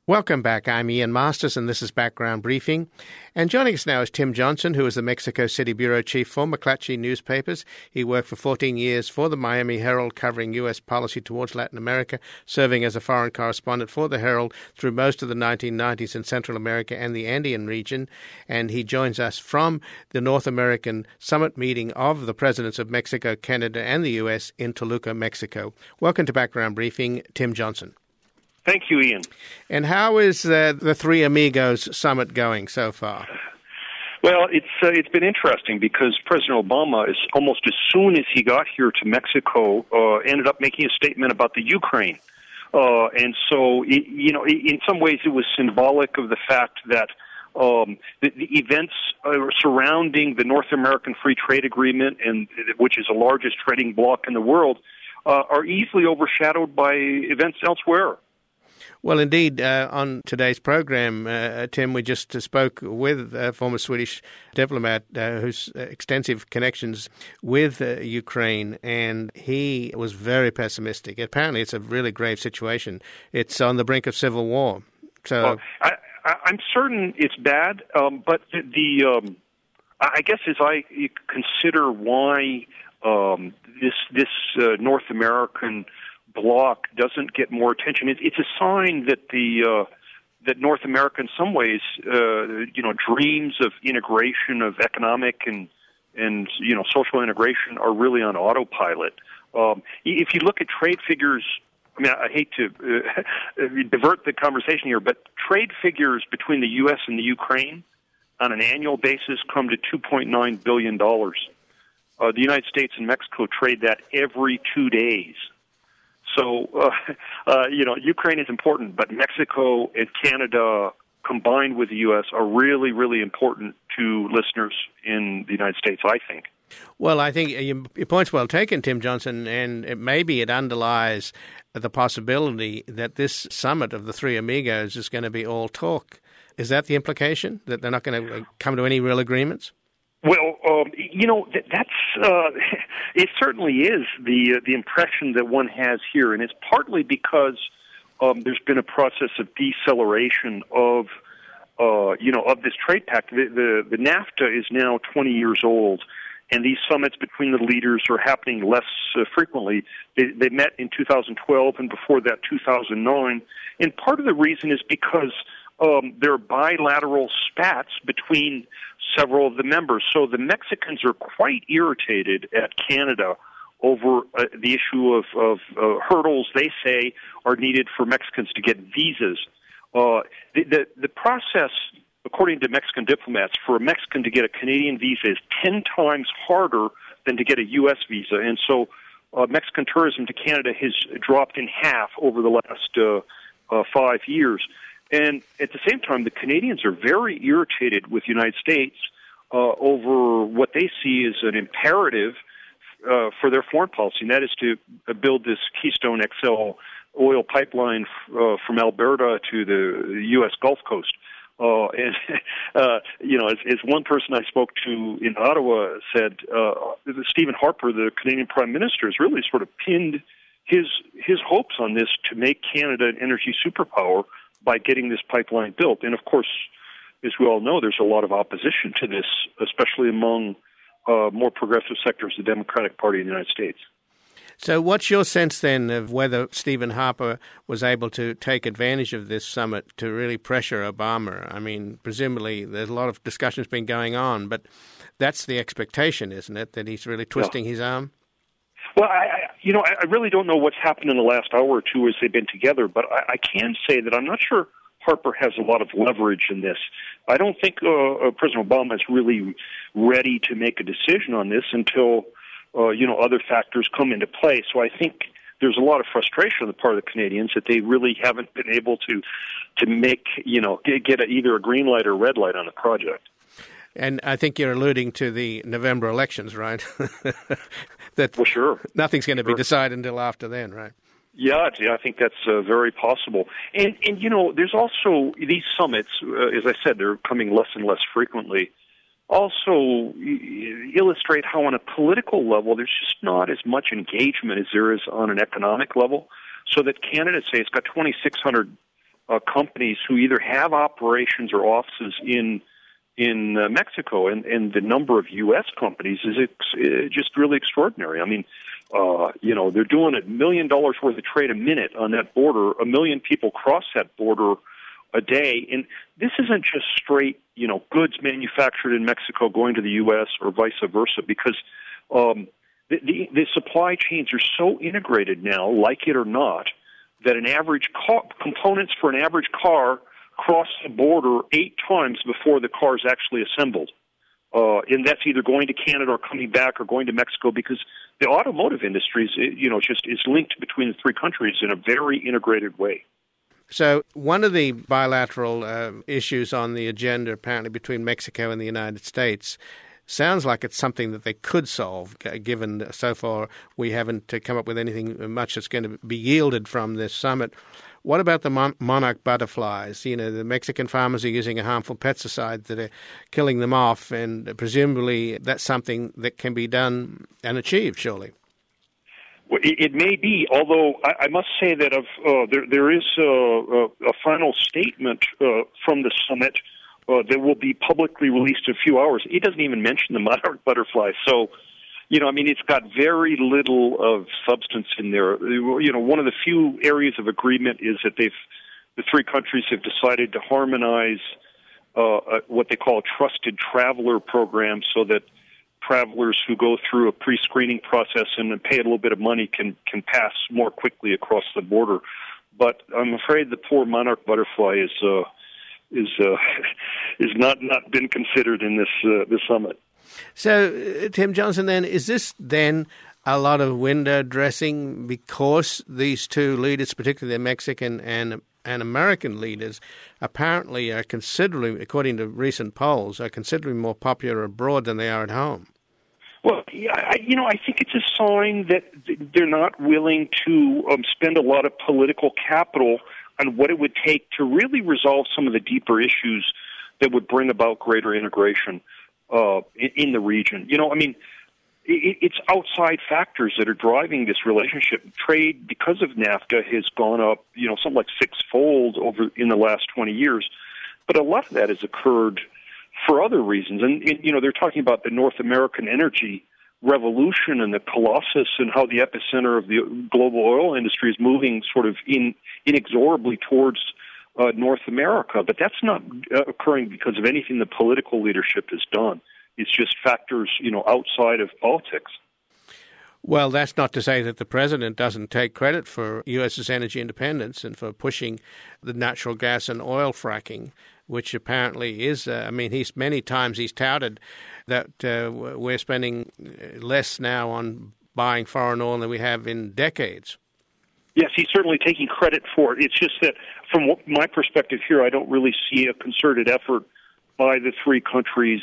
Welcome back. I'm Ian Masters, and this is Background Briefing. And joining us now is Tim Johnson, who is the Mexico City bureau chief for McClatchy Newspapers. He worked for 14 years for the Miami Herald, covering U.S. policy towards Latin America, serving as a foreign correspondent for the Herald through most of the 1990s in Central America and the Andean region. And he joins us from the North American Summit meeting of the presidents of Mexico, Canada, and the U.S. in Toluca, Mexico. Welcome to Background Briefing, Tim Johnson. Thank you, Ian. And how is the Three Amigos Summit going so far? Well, it's been interesting because President Obama, is almost as soon as he got here to Mexico, ended up making a statement about the Ukraine. And so, in some ways it was symbolic of the fact that the events surrounding the North American Free Trade Agreement, and which is the largest trading bloc in the world, are easily overshadowed by events elsewhere. Well, indeed, on today's program, Tim, we just spoke with a former Swedish diplomat who's extensive connections with Ukraine, and he was very pessimistic. Apparently, it's a really grave situation. It's on the brink of civil war. So, I'm certain it's bad, but I guess as I consider why this North American bloc doesn't get more attention, it's a sign that that North America, in some ways, dreams of integration, of economic and social integration, are really on autopilot. If you look at trade figures, I mean, I hate to divert the conversation here, but trade figures between the U.S. and the Ukraine on an annual basis come to $2.9 billion. The United States and Mexico trade that every 2 days. So, Ukraine is important, but Mexico and Canada combined with the U.S. are really, really important to listeners in the United States, I think. Well, I think your point's well taken, Tim Johnson, and maybe it underlies the possibility that this summit of the Three Amigos is going to be all talk. Is that the implication, that they're not going to come to any real agreements? Well, that's it certainly is the impression that one has here, and it's partly because there's been a process of deceleration of this trade pact. The NAFTA is now 20 years old, and these summits between the leaders are happening less frequently. They met in 2012, and before that, 2009. And part of the reason is because there are bilateral spats between several of the members. So the Mexicans are quite irritated at Canada over the issue of hurdles they say are needed for Mexicans to get visas. The process, according to Mexican diplomats, for a Mexican to get a Canadian visa is 10 times harder than to get a U.S. visa. And so Mexican tourism to Canada has dropped in half over the last 5 years. And at the same time, the Canadians are very irritated with the United States over what they see as an imperative for their foreign policy, and that is to build this Keystone XL oil pipeline from Alberta to the U.S. Gulf Coast. As one person I spoke to in Ottawa said, Stephen Harper, the Canadian Prime Minister, has really sort of pinned his hopes on this to make Canada an energy superpower by getting this pipeline built. And of course, as we all know, there's a lot of opposition to this, especially among more progressive sectors of the Democratic Party in the United States. So what's your sense then of whether Stephen Harper was able to take advantage of this summit to really pressure Obama? I mean, presumably there's a lot of discussions been going on, but that's the expectation, isn't it, that he's really twisting his arm? Well, I really don't know what's happened in the last hour or two as they've been together, but I can say that I'm not sure Harper has a lot of leverage in this. I don't think President Obama is really ready to make a decision on this until other factors come into play. So I think there's a lot of frustration on the part of the Canadians that they really haven't been able to make get either a green light or a red light on the project. And I think you're alluding to the November elections, right? Well, sure. Nothing's going to be decided until after then, right? Yeah, I think that's very possible. And there's also these summits, as I said, they're coming less and less frequently, also illustrate how on a political level there's just not as much engagement as there is on an economic level. So that Canada, say, it's got 2,600 companies who either have operations or offices in Mexico, and the number of U.S. companies is just really extraordinary. I mean, they're doing $1 million worth of trade a minute on that border. 1 million people cross that border a day, and this isn't just straight, goods manufactured in Mexico going to the U.S. or vice versa, because the supply chains are so integrated now, like it or not, that an average components for an average car cross the border 8 times before the car is actually assembled. And that's either going to Canada or coming back or going to Mexico, because the automotive industry is linked between the 3 countries in a very integrated way. So one of the bilateral issues on the agenda, apparently, between Mexico and the United States sounds like it's something that they could solve, given so far we haven't come up with anything much that's going to be yielded from this summit. What about the monarch butterflies? The Mexican farmers are using a harmful pesticide that are killing them off, and presumably that's something that can be done and achieved, surely. Well, it may be, although I must say that there is a final statement from the summit that will be publicly released in a few hours. It doesn't even mention the monarch butterfly. So, it's got very little of substance in there. One of the few areas of agreement is that the 3 countries have decided to harmonize what they call a trusted traveler program, so that travelers who go through a pre-screening process and pay a little bit of money can pass more quickly across the border. But I'm afraid the poor monarch butterfly is not been considered in this summit. So, Tim Johnson, then, is this then a lot of window dressing because these 2 leaders, particularly the Mexican and American leaders, apparently are considerably, according to recent polls, are considerably more popular abroad than they are at home? Well, yeah, I think it's a sign that they're not willing to spend a lot of political capital on what it would take to really resolve some of the deeper issues that would bring about greater integration in the region. It's outside factors that are driving this relationship. Trade, because of NAFTA, has gone up, something like 6-fold over in the last 20 years. But a lot of that has occurred for other reasons. And they're talking about the North American energy revolution and the colossus and how the epicenter of the global oil industry is moving sort of inexorably towards North America. But that's not occurring because of anything the political leadership has done. It's just factors, outside of politics. Well, that's not to say that the president doesn't take credit for U.S.'s energy independence and for pushing the natural gas and oil fracking, which apparently is, many times he's touted that we're spending less now on buying foreign oil than we have in decades. Yes, he's certainly taking credit for it. It's just that from my perspective here, I don't really see a concerted effort by the 3 countries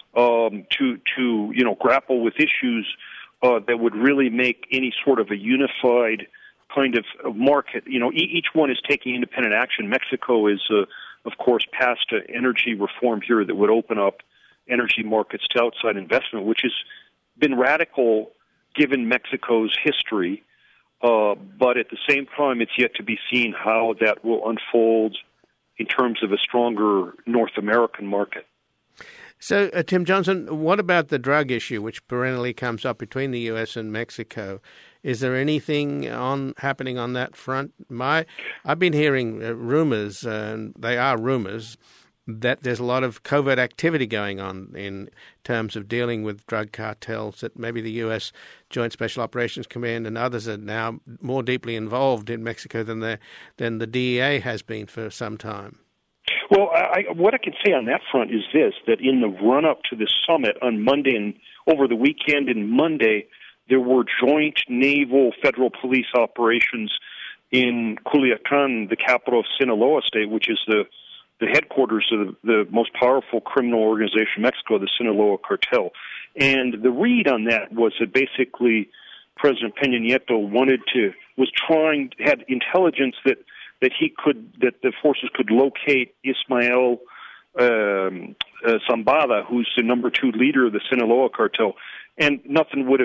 to grapple with issues that would really make any sort of a unified kind of market. Each one is taking independent action. Mexico is, of course, passed an energy reform here that would open up energy markets to outside investment, which has been radical given Mexico's history. But at the same time, it's yet to be seen how that will unfold in terms of a stronger North American market. So, Tim Johnson, what about the drug issue, which perennially comes up between the U.S. and Mexico? Is there anything happening on that front? I've been hearing rumors, and they are rumors, that there's a lot of covert activity going on in terms of dealing with drug cartels, that maybe the U.S. Joint Special Operations Command and others are now more deeply involved in Mexico than the DEA has been for some time. Well, what I can say on that front is this, that in the run-up to this summit on Monday and over the weekend and Monday, there were joint naval federal police operations in Culiacan, the capital of Sinaloa State, which is the headquarters of the most powerful criminal organization in Mexico, the Sinaloa Cartel. And the read on that was that basically President Peña Nieto had intelligence that the forces could locate Ismael Zambada, who's the number 2 leader of the Sinaloa Cartel, And nothing would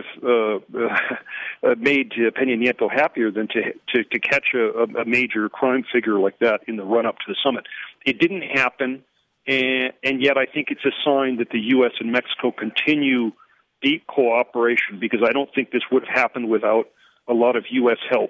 have made Peña Nieto happier than to catch a major crime figure like that in the run-up to the summit. It didn't happen, and yet I think it's a sign that the U.S. and Mexico continue deep cooperation, because I don't think this would have happened without a lot of U.S. help.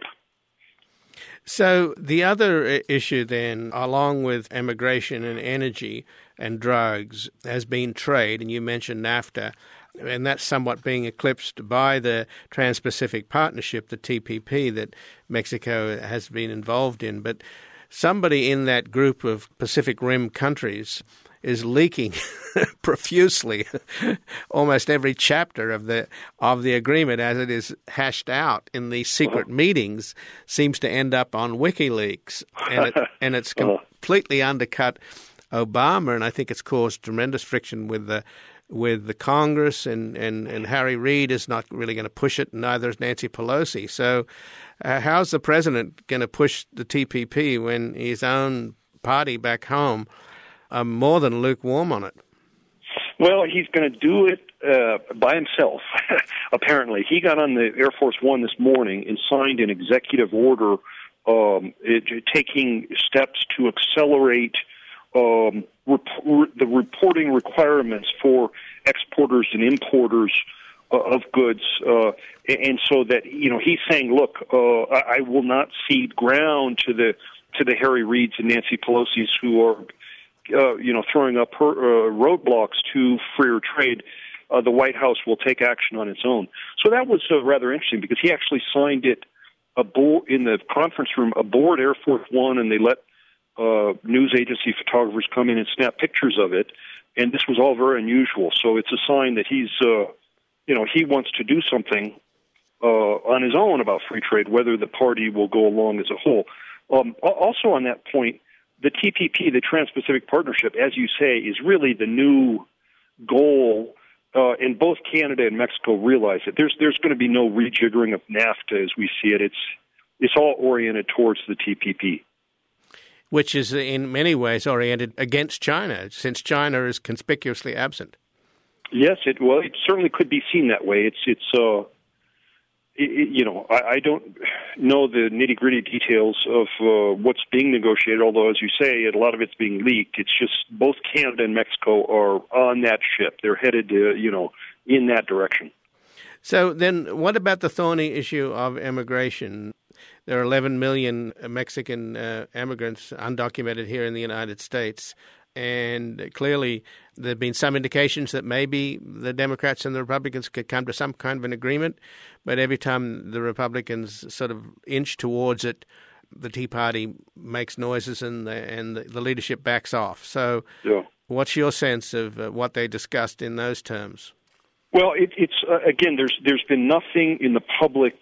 So the other issue then, along with immigration and energy and drugs, has been trade, and you mentioned NAFTA, and that's somewhat being eclipsed by the Trans-Pacific Partnership, the TPP, that Mexico has been involved in. But somebody in that group of Pacific Rim countries is leaking profusely almost every chapter of the agreement as it is hashed out in these secret meetings seems to end up on WikiLeaks, and it's completely undercut Obama, and I think it's caused tremendous friction with the Congress, and Harry Reid is not really going to push it, and neither is Nancy Pelosi. So how's the president going to push the TPP when his own party back home are more than lukewarm on it? Well, he's going to do it by himself, apparently. He got on the Air Force One this morning and signed an executive order taking steps to accelerate the reporting requirements for exporters and importers of goods, and so that, he's saying, look, I will not cede ground to the Harry Reids and Nancy Pelosi's who are throwing up roadblocks to freer trade. The White House will take action on its own. So that was rather interesting, because he actually signed it in the conference room aboard Air Force One, and they let news agency photographers come in and snap pictures of it. And this was all very unusual. So it's a sign that he's, he wants to do something on his own about free trade, whether the party will go along as a whole. Also on that point, the TPP, the Trans-Pacific Partnership, as you say, is really the new goal, and both Canada and Mexico realize it. There's going to be no rejiggering of NAFTA as we see it. It's all oriented towards the TPP. Which is in many ways oriented against China, since China is conspicuously absent. Yes, it certainly could be seen that way. I don't know the nitty-gritty details of what's being negotiated, although, as you say, a lot of it's being leaked. It's just both Canada and Mexico are on that ship. They're headed, in that direction. So then what about the thorny issue of immigration? There are 11 million Mexican immigrants undocumented here in the United States. And clearly there have been some indications that maybe the Democrats and the Republicans could come to some kind of an agreement. But every time the Republicans sort of inch towards it, the Tea Party makes noises and the leadership backs off. So What's your sense of what they discussed in those terms? Well, it's again, there's been nothing in the public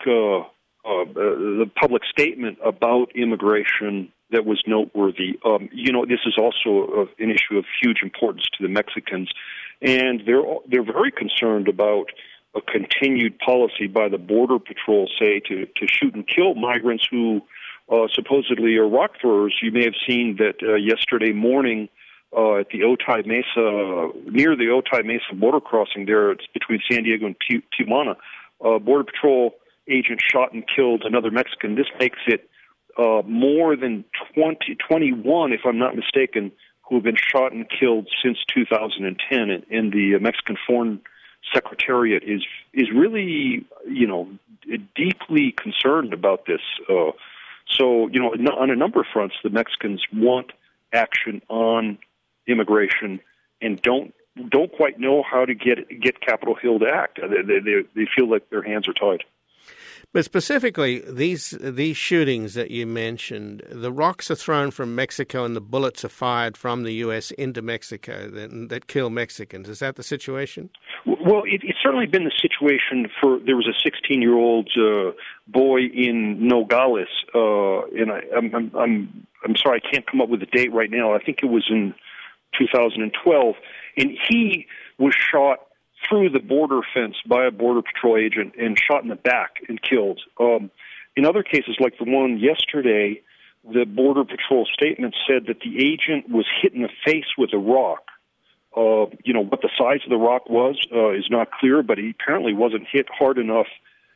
statement about immigration that was noteworthy. This is also an issue of huge importance to the Mexicans, and they're very concerned about a continued policy by the Border Patrol, say, to shoot and kill migrants who supposedly are rock throwers. You may have seen that yesterday morning at the Otay Mesa, near the Otay Mesa border crossing there, it's between San Diego and Tijuana, Border Patrol agent shot and killed another Mexican. This makes it more than 21, if I'm not mistaken, who have been shot and killed since 2010. And the Mexican Foreign Secretariat is really, deeply concerned about this. So, on a number of fronts, the Mexicans want action on immigration and don't quite know how to get Capitol Hill to act. They feel like their hands are tied. But specifically, these shootings that you mentioned, the rocks are thrown from Mexico and the bullets are fired from the U.S. into Mexico that kill Mexicans. Is that the situation? Well, it's certainly been the situation there was a 16-year-old boy in Nogales, and I'm sorry, I can't come up with the date right now. I think it was in 2012, and he was shot through the border fence by a Border Patrol agent and shot in the back and killed. In other cases, like the one yesterday, the Border Patrol statement said that the agent was hit in the face with a rock What the size of the rock was is not clear, but he apparently wasn't hit hard enough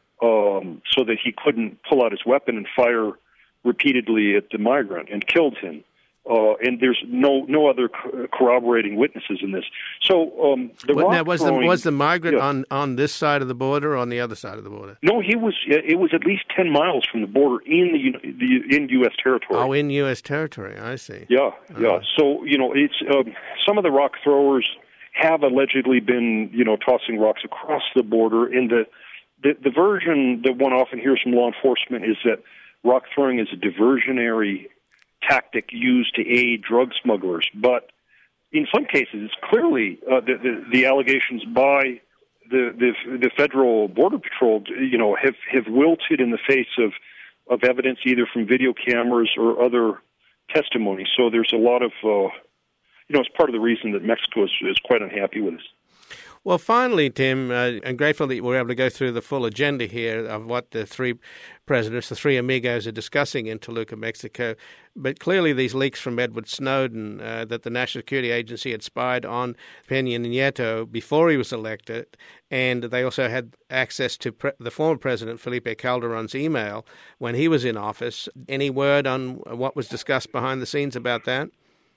so that he couldn't pull out his weapon and fire repeatedly at the migrant and killed him. And there's no other corroborating witnesses in this. So was the migrant on this side of the border or on the other side of the border? No, he was. It was at least 10 miles from the border in U.S. territory. Oh, in U.S. territory. I see. Yeah. So it's some of the rock throwers have allegedly been tossing rocks across the border. And the version that one often hears from law enforcement is that rock throwing is a diversionary tactic used to aid drug smugglers, but in some cases, it's clearly the allegations by the federal border patrol, have wilted in the face of evidence either from video cameras or other testimony. So there's a lot of, it's part of the reason that Mexico is quite unhappy with us. Well, finally, Tim, I'm grateful that we're able to go through the full agenda here of what the three presidents, the three amigos, are discussing in Toluca, Mexico. But clearly these leaks from Edward Snowden that the National Security Agency had spied on Peña Nieto before he was elected, and they also had access to the former president, Felipe Calderon's email when he was in office. Any word on what was discussed behind the scenes about that?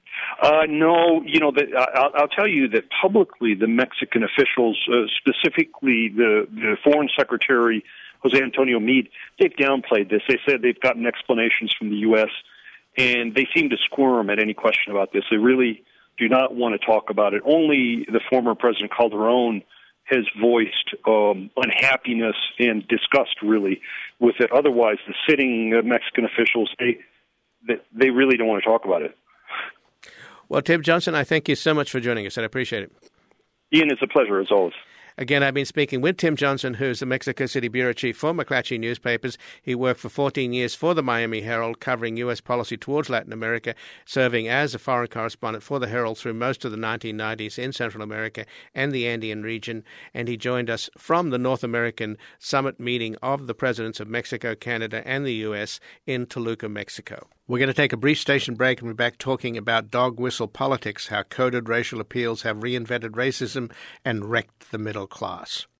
No, I'll tell you that publicly the Mexican officials, specifically the Foreign Secretary, Jose Antonio Meade, they've downplayed this. They said they've gotten explanations from the U.S., and they seem to squirm at any question about this. They really do not want to talk about it. Only the former President Calderon has voiced unhappiness and disgust, really, with it. Otherwise, the sitting Mexican officials, they really don't want to talk about it. Well, Tim Johnson, I thank you so much for joining us, and I appreciate it. Ian, it's a pleasure, as always. Again, I've been speaking with Tim Johnson, who's the Mexico City bureau chief for McClatchy Newspapers. He worked for 14 years for the Miami Herald, covering U.S. policy towards Latin America, serving as a foreign correspondent for the Herald through most of the 1990s in Central America and the Andean region. And he joined us from the North American Summit meeting of the presidents of Mexico, Canada, and the U.S. in Toluca, Mexico. We're going to take a brief station break and we're back talking about dog whistle politics, how coded racial appeals have reinvented racism and wrecked the middle class.